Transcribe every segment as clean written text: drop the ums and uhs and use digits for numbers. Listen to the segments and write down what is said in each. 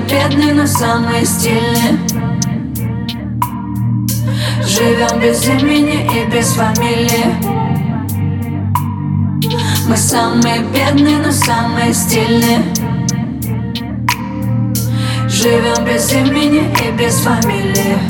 бедные, но самые стильные. Живем без имени и без фамилии. Мы самые бедные, но самые стильные. Живем без имени и без фамилии.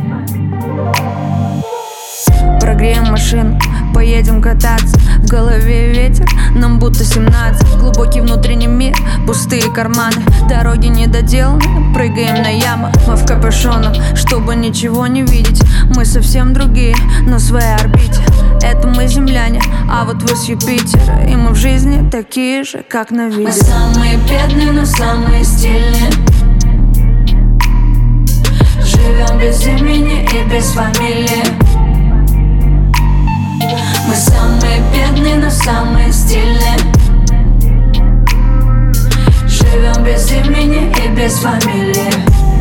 Прогреем машину, поедем кататься. В голове ветер, нам будто 17. Глубокий внутренний мир, пустые карманы. Дороги недоделаны, прыгаем на ямах. Мы в капюшонах, чтобы ничего не видеть. Мы совсем другие, на своей орбите. Это мы земляне, а вот вы с Юпитера. И мы в жизни такие же, как на видео. Мы самые бедные, но самые стильные. Живем без имени и без фамилии. Мы самые бедные, но самые стильные. Живем без имени и без фамилии.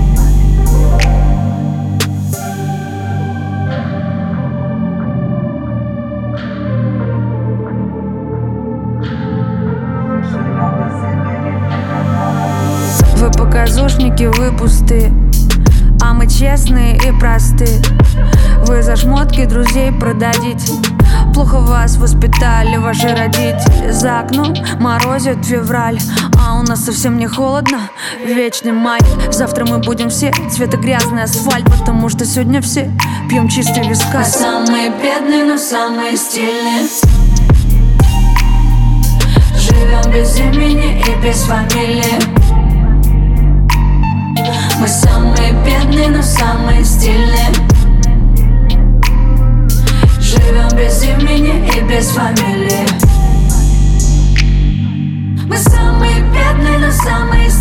Вы показушники, вы пустые, а мы честные и простые. Вы за шмотки друзей продадите. Плохо вас воспитали ваши родители. За окном морозит февраль, а у нас совсем не холодно, вечный май. Завтра мы будем все цвета грязный асфальт, потому что сегодня все пьем чистый вискарь. Мы самые бедные, но самые стильные. Живем без имени и без фамилии. Мы самые бедные, но самые стильные. Живем без имени и без фамилии. Мы самые бедные, но самые стильные.